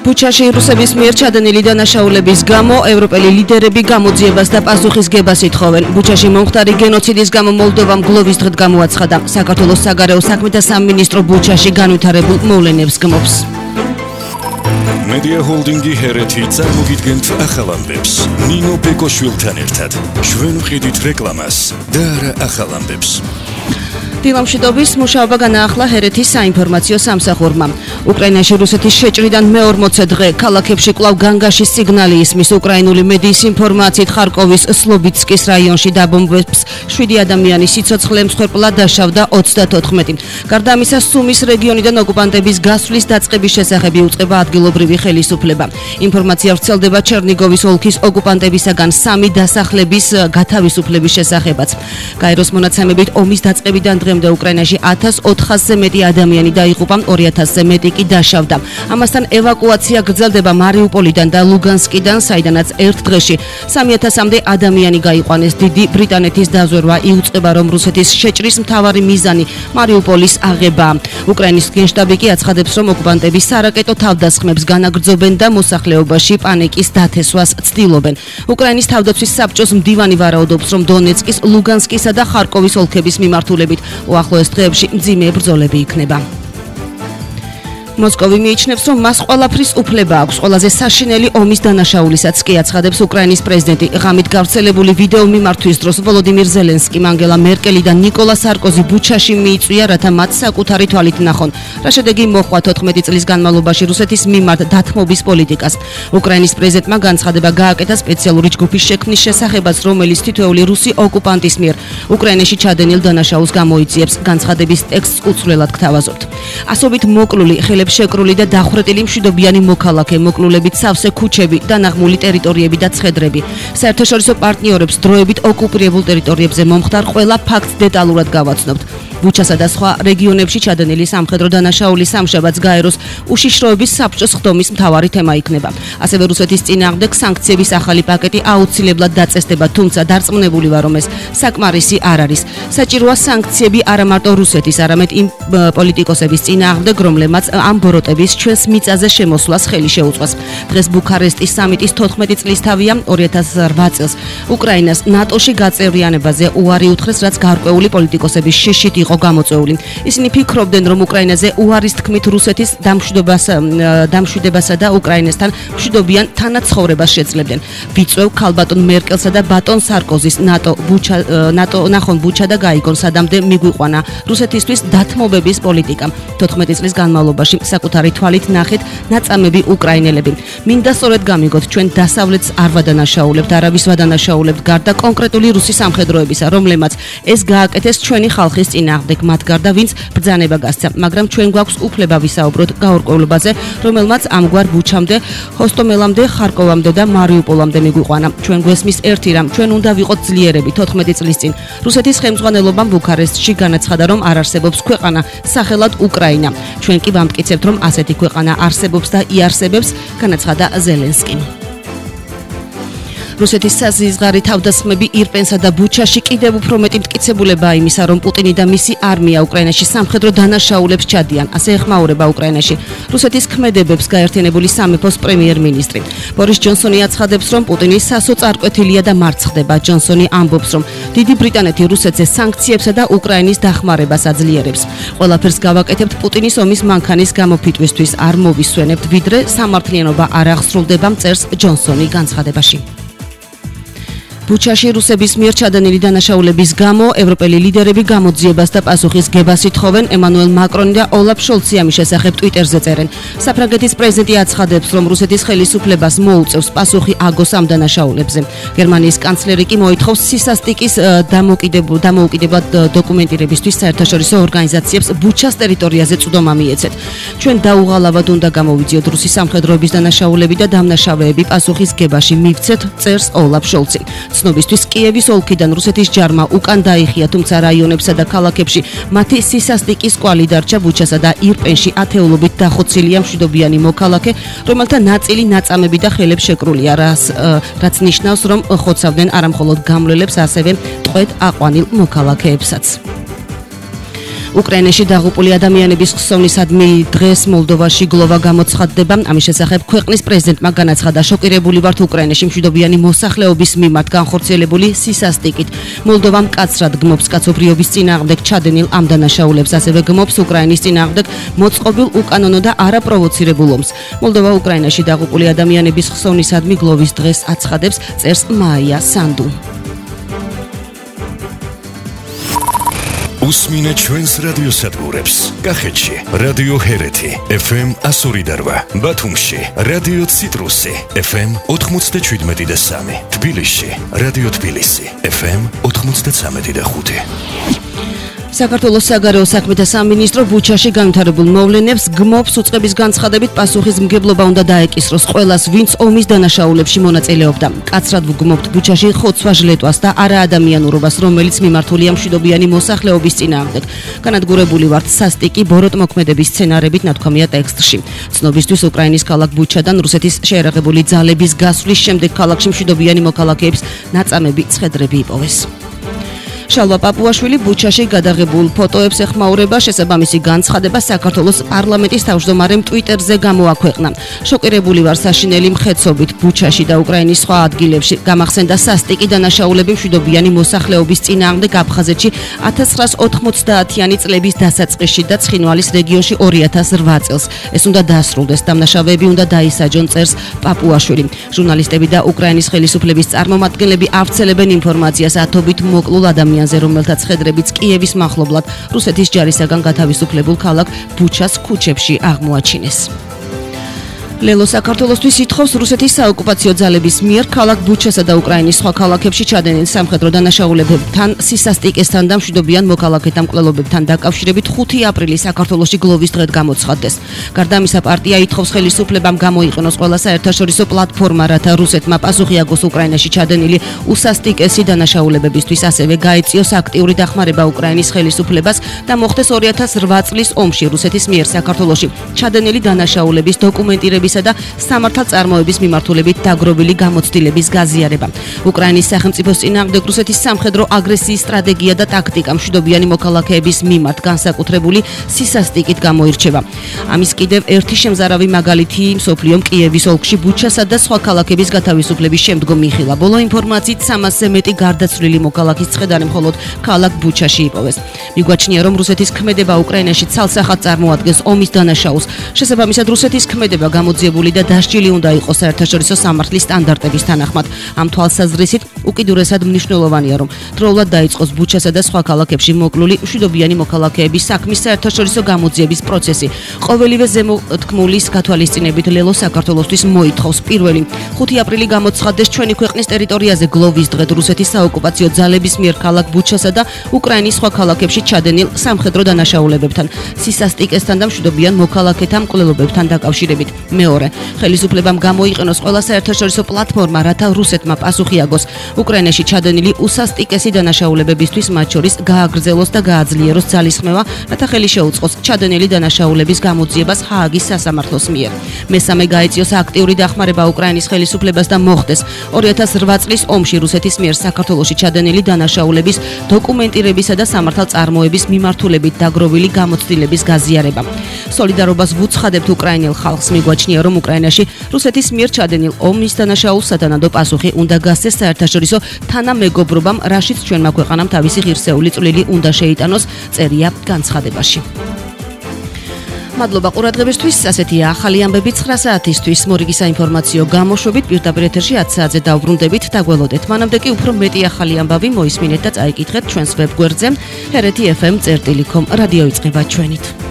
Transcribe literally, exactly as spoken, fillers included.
ბუჩაში რუსების მიერ ჩადენილი დანაშაულების გამო ევროპელი ლიდერები გამოძიებას და პასუხისგებას ითხოვენ. ბუჩაში მომხდარი გენოციდის გამო მოლდოვამ გლოვის დღედ გამოაცხადა. საქართველოს საგარეო საქმეთა სამინისტრო ბუჩაში განვითარებულ მოვლენებს გმობს. Media Holdingi ჰერეთი წარმოგიდგენთ ახალ ამბებს. ნინო ბეკოშვილთან ერთად. ჩვენ ვყიდით რეკლამას და არა ახალ ამბებს. დილამშვიდობის მუშაობა განაახლა ჰერეთის საინფორმაციო სამსახურმა. უკრაინაში რუსეთის შეჭრიდან მეორმოცე დღე ქალაქებში კვლავ განგაშის სიგნალი ისმის. უკრაინული მედიის ინფორმაციით ხარკოვის სლობიცკის რაიონში დაბომბვებს შვიდი ადამიანის სიცოცხლე მსხვერპლად დაშავდა ოცდათოთხმეტი. გარდა ამისა, სუმის რეგიონიდან ოკუპანტების გასვლის დაწყების შესახები უწყება ადგილობრივი ხელისუფლება. ინფორმაცია ვრცელდება ჩერნიგოვის ოლქის ოკუპანტებისაგან სამი დასახლების გათავისუფლების შესახებაც. გაეროს მონაცემებით ომის დაწყებიდან დღემდე უკრაინაში ათას ოთხასზე მეტი ადამიანი დაიღუპა, ორი ათასზე მეტი კი დაშავდა. ამასთან ევაკუაცია გრძელდება მარიუპოლიდან და ლუგანსკიდან, საიდანაც ერთ დღეში სამი ათასამდე ადამიანი გაიყვანეს. დიდი ბრიტანეთის დაზვერვა იუწყება, რომ რუსეთის შეჭრის მთავარი მიზანი მარიუპოლის აღებაა. უკრაინის გენშტაბი კი აცხადებს, რომ ოკუპანტები სარაკეტო თავდასხმებს განაგრძობენ და მოსახლეობაში პანიკის დათესვას ცდილობენ. უკრაინის თავდაცვის საბჭოს მდივანი ვარაუდობს, რომ დონეცკის, ლუგანსკისა და ხარკოვის ოლქების მიმართულებით უახლოეს დღეებში მძიმე ბრძოლები იქნება. მოსკოვი მიიჩნევს, რომ მას ყველაფრის უფლება აქვს. ყველაზე საშინელი ომის დანაშაულისაც კი აცხადებს უკრაინის პრეზიდენტი. ღამით გავრცელებული ვიდეო მიმართვის დროს ვოლოდიმირ ზელენსკიმ, ანგელა მერკელი და ნიკოლა სარკოზი ბუჩაში მიიწვია, რათა მათ საკუთარი თვალით ნახონ. რა შედეგი მოჰყვა თოთხმეტი წლის განმავლობაში რუსეთის მიმართ დათმობის პოლიტიკას. უკრაინის პრეზიდენტმა განცხადება გააკეთა სპეციალური ჯგუფის შექმნის შესახებაც, რომელიც თითოეული რუსი ოკუპანტის მიერ უკრაინაში ჩადენილ დანაშაულს გამოიწვიებს. განცხადების ტექსტს უცვლელად გთავაზობთ. ასობით მოკლული, შეკრული და დახვრეტილი მშვიდობიანი მოქალაქე, მოკლულებით სავსე ქუჩები, დანაღმული ტერიტორიები და ცხედრები. საერთაშორისო პარტნიორებს დროებით ოკუპირებულ ტერიტორიებზე მომხდარ ყველა ფაქტს დეტალურად გავაცნობთ. ბუჩასა და სხვა რეგიონებში ჩადენილი სამხედრო დანაშაულის სამშაბათს გაეროს უშიშროების საბჭოს ხდომის მთავარი თემა იქნება. ასევე რუსეთის წინააღმდეგ სანქციების ახალი პაკეტი აუცილებლად დაწესდება, თუმცა დარწმუნებული ვარ, რომ ეს საკმარისი არ არის. საჭიროა სანქციები არა მარტო რუსეთის, არამედ იმ პოლიტიკოსების წინააღმდეგ, რომლებმაც ამ ბოროტების ჩვენს მიწაზე შემოსვლას ხელი შეუწყოს. დღეს ბუქარესტის სამიტის თოთხმეტი წლისთავია, ორი ათას რვა წელს უკრაინას ნატოში გაწევრიანებაზე უარი უთხრეს, რაც გარკვეული პოლიტიკოსების შიშით იყო გამოწვეული. ისინი ფიქრობდნენ, რომ უკრაინაზე უარის თქმით რუსეთის დამშვიდებასა და უკრაინასთან მშვიდობიან თანაცხოვრებას შეძლებდნენ. ვიწვევ ქალბატონ მერკელსა და ბატონ სარკოზის ნატო ბუჩა ნატო ნახონ ბუჩა და გაიგონ სადამდე მიგვიყვანა რუსეთისთვის დათმობების პოლიტიკა. თოთხმეტი წლის განმავლობაში საკუთარი თვალით ნახეთ ნაწამები უკრაინელები. მინდა სწორედ გამიგოთ, ჩვენ დასავლეთს არ ვადანაშაულებთ, არავის ვადანაშაულებთ გარდა კონკრეტული რუსი სამხედროებისა, რომლებმაც ეს გააკეთეს ჩვენი ხალხის წინააღმდეგ, მათ გარდა ვინც ბრძანება გასცა, მაგრამ ჩვენ გვაქვს უფლება ვისაუბროთ გაურკვევლობაზე, რომელმაც ამგვარ ბუჩამდე, ჰოსტომელამდე, ხარკოვამდე და მარიუპოლამდე მიგვიყვანა. ჩვენ გვესმის ერთი რამ, ჩვენ უნდა ვიყოთ ძლიერები. თოთხმეტი წლის წინ რუსეთის ხელმძღვანელობამ ბუქარესტში განაცხადა, რომ არ არსებობს ქვეყანა სახელად უკრაინა. ჩვენ კი ვამტკიცებთ, რომ ასეთი ქვეყანა არსებობს და იარსებებს, განაცხადა ზელენსკიმ. რუსეთის საზღვარი თავდასხმები ირპენსა და ბუჩაში კიდევ უფრო მეტი მტკიცებულებაა იმისა, რომ პუტინი და მისი არმია უკრაინაში სამხედრო დანაშაულებს ჩადიან. ასე ეხმაურება უკრაინაში რუსეთის ქმედებებს გაერთიანებული სამეფოს პრემიერ-მინისტრი. ბორის ჯონსონი აცხადებს, რომ პუტინი სასოწარკვეთილია და მარცხდება. ჯონსონი ამბობს, რომ დიდი ბრიტანეთი რუსეთზე სანქციებსა და უკრაინის დახმარებას აძლიერებს. ყველაფერს გავაკეთებთ პუტინის ომის მანქანის გამოფიტვისთვის, არ მოვისვენებთ, ვიდრე სამართლიანობა არ აღსრულდება, წერს ჯონსონი განცხადებაში. ბუჩაში რუსების მიერ ჩადენილი დანაშაულების გამო ევროპელი ლიდერები გამოძიებას და პასუხისგებას ითხოვენ. ემანუელ მაკრონი და ოლაფ შოლცი ამის შესახებ ტვიტერზე წერენ. საფრანგეთის პრეზიდენტი აცხადებს, რომ რუსეთის ხელისუფლებას მოუწევს პასუხი აგოს ამ დანაშაულებზე. გერმანიის კანცლერი კი მოითხოვს სისასტიკის დამოუკიდებლად დოკუმენტირებისთვის საერთაშორისო ორგანიზაციებს ბუჩას ტერიტორიაზე წვდომა მიეცეთ. ჩვენ დაუღალავად უნდა გამოვიძიოთ რუსი სამხედროების დანაშაულები და დამნაშავეები პასუხისგებაში მივცეთ, წერს ოლაფ შოლცი. ცნობისთვის კიევის ოლქიდან რუსეთის ჯარმა უკან დაიხია, თუმცა რაიონებსა და ქალაქებში მათი სისასტიკის კვალი დარჩა. ბუჩასა და ირპენში ათეულობით დახოცილია მშვიდობიანი მოქალაქე, რომელთა ნაწილი ნაწამები და ხელებს შეკრულია, რაც ნიშნავს, რომ ხოცავდნენ არა მხოლოდ გამლელებს, ასევე ტყვედ აყვანილ მოქალაქეებსაც. უკრაინაში დაღუპული ადამიანების ხსოვნისადმი დღეს მოლდოვაში გლოვა გამოცხადდება. ამის შესახებ ქვეყნის პრეზიდენტმა განაცხადა, შოკირებული ვართ უკრაინაში მშვიდობიანი მოსახლეობის მიმართ განხორციელებული სისასტიკით. მოლდოვა მკაცრად გმობს კაცობრიობის წინააღმდეგ ჩადენილ ამ დანაშაულებს, ასევე გმობს უკრაინის წინააღმდეგ მოწყობილ უკანონო და არაპროვოცირებულ ომს. მოლდოვა უკრაინაში დაღუპული ადამიანების ხსოვნისადმი გლოვის დღეს აცხადებს, წერს მაია სანდუ. უსმინე ჩვენს რადიოსადგურებს. კახეთში რადიო ჰერეთი ეფ ემ ასორი და რვა, ბათუმში რადიო ციტრუსი ეფ ემ ოთხმოცდაშვიდმეტი და სამი, თბილისში რადიო თბილისი ეფ ემ ოთხმოცდაცამეტი და ხუთი. საქართველოს საგარეო საქმეთა სამინისტრო ბუჩაში განვითარებულ მოვლენებს გმობს, უწყების განცხადებით პასუხისმგებლობა უნდა დაეკისროს ყველას, ვინც ომის დანაშაულებში მონაწილეობდა. მკაცრად ვგმობთ ბუჩაში ხოცვა-ჟლეტვას და არაადამიანურობას, რომელიც მიმართულია მშვიდობიანი მოსახლეობის წინააღმდეგ. განადგურებული ვართ სასტიკი ბოროტმოქმედების სცენარებით, ნათქვამია ტექსტში. ცნობისთვის უკრაინის ქალაქ ბუჩადან რუსეთის შეერაღებული ძალების გასვლის შემდეგ ქალაქში მშვიდობიანი მოქალაქეებს ნაწამები ცხედრები იპოვეს. შალვა პაპუაშვილი ბუჩაში გადაღებულ ფოტოებს ეხმაურება, შესაბამისი განცხადება საქართველოს პარლამენტის თავმჯდომარემ ტვიტერზე გამოაქვეყნა. შოკირებული ვარ საშინელი მხეცობით ბუჩაში და უკრაინის სხვა ადგილებში გამახსენდა სასტიკი დანაშაულები მშვიდობიანი მოსახლეობის წინააღმდეგ აფხაზეთში ათას ცხრაას ოთხმოცდაათიანი წლების დასაწყისში და ცხინვალის რეგიონში ორი ათას რვა წელს. ეს უნდა დასრულდეს, დამნაშავეები უნდა დაისაჯონ, წერს პაპუაშვილი. ჟურნალისტები და უკრაინის ხელისუფლების წარმომადგენლები ავრცელებენ ინფორმაციას ათობით მოკლულ ადამიანს, რომელთაც ხედრებიც კიევის მახლობლად რუსეთის ჯარისაგან გათავისუფლებულ ქალაქ ბუჩას ქუჩებში აღმოაჩინეს. ლელო საქართველოსთვის ითხოვს რუსეთის საოკუპაციო ძალების მიერ ქალაქ ბუჩასა და უკრაინის სხვა ქალაქებში ჩადენილ სამხედრო დანაშაულებებთან, სისასტიკესთან და მშვიდობიან მოქალაქეთა მკვლელობებთან დაკავშირებით ხუთი აპრილის საქართველოში გლოვის დღედ გამოცხადდეს. გარდა ამისა, პარტია ითხოვს ხელისუფლებამ გამოიყენოს ყველა საერთაშორისო პლატფორმა, რათა რუსეთმა პასუხი აგოს უკრაინაში ჩადენილი უსასტიკესი დანაშაულებებისთვის, ასევე გაეწიოს აქტიური დახმარება უკრაინის ხელისუფლებას და მოხდეს ორი ათას რვა წლის ომში რუსეთის მიერ საქართველოში ჩადენილი დანაშაულების დოკუმენტირება და სამართალწარმოების მიმართულებით დაგროვილი გამოცდილების გაზიარება. უკრაინის სახელმწიფოს წინააღმდეგ რუსეთის სამხედრო აგრესიის სტრატეგია და ტაქტიკა მშვიდობიანი მოქალაქეების მიმართ განსაკუთრებული სისასტიკით გამოირჩევა. ამის კიდევ ერთი შემზარავი მაგალითი მსოფლიომ კიევის ოლქში ბუჩასა და სხვა ქალაქების გათავისუფლების შემდგომ მიხილა. ბოლო ინფორმაციით სამასზე მეტი გარდაცვლილი მოქალაქის ცხედარი მხოლოდ ქალაქ ბუჩაში იპოვეს. მიგვაჩნია, რომ რუსეთის ქმედება უკრაინაში ცალსახად წარმოადგენს ომის დანაშაულს. შესაბამისად, რუსეთის ქმედება გამოძიებული და დასჯილი უნდა იყოს საერთაშორისო სამართლის სტანდარტების თანახმად. ამ თვალსაზრისით უკიდურესად მნიშვნელოვანია, რომ დროულად დაიწყოს ბუჩასა და სხვა ქალაქებში მოკლული მშვიდობიანი მოქალაქეების საქმის საერთაშორისო გამოძიების პროცესი. ყოველივე ზემოთქმულის გათვალისწინებით ლელო საქართველოსთვის მოითხოვს პირველი ხუთი აპრილი გამოცხადდეს ჩვენი ქვეყნის ტერიტორიაზე გლოვის დღედ რუსეთის საოკუპაციო ძალების მიერ ქალაქ ბუჩასა და უკრაინის სხვა ქალაქებში ჩადენილ სამხედრო დანაშაულებებთან, სისასტიკესთან და მშვიდობიან მოქალაქეთა მკვლელობებთან დაკავშირებით. მეორე, ხელისუფლებამ გამოიყენოს ყველა საერთაშორისო პლატფორმა, რათა რუსეთმა პასუხი აგოს უკრაინაში ჩადენილი უსასტიკესი დანაშაულებებისთვის, მათ შორის გააგრძელოს და გააძლიეროს ძალისხმევა, რათა ხელი შეუწყოს ჩადენილი დანაშაულების გამოძიებას ჰააგის სასამართლოს მიერ. მესამე, გაეწიოს აქტიური დახმარება უკრაინის ხელისუფლებას და მოხდეს ორი ათას რვა წლის ომში რუსეთის მიერ საქართველოში ჩადენილი დანაშაულების დოკუმენტირებისა და სამართალწარმოების მიმართულებით დაგროვილი გამოცდილების გაზიარება. სოლიდარობას ვუცხადებთ უკრაინელ ხალხს. მიგვაჩნია, რომ უკრაინაში რუსეთის მიერ ჩადენილ ომის დანაშაულს სათანადო პასუხი უნდა გასცეს საერთაშორისო თანამეგობრობამ, რაშიც ჩვენმა ქვეყანამ თავისი ღირსეული წვლილი უნდა შეიტანოს, წერია განცხადებაში. მადლობა ყურადღებისთვის. ასეთია ახალი ამბები ცხრა საათისთვის. მორიგი საინფორმაციო გამოშვებით პირდაპირ ეთერში ათ საათზე დავბრუნდებით. დაგველოდეთ. მანამდე კი უფრო მეტი ახალი ამბავი მოისმინეთ და წაიკითხეთ ჩვენს ვებგვერდზე ჰერეთი ეფ ემ წერტილი კომ. რადიო იწყება ჩვენით.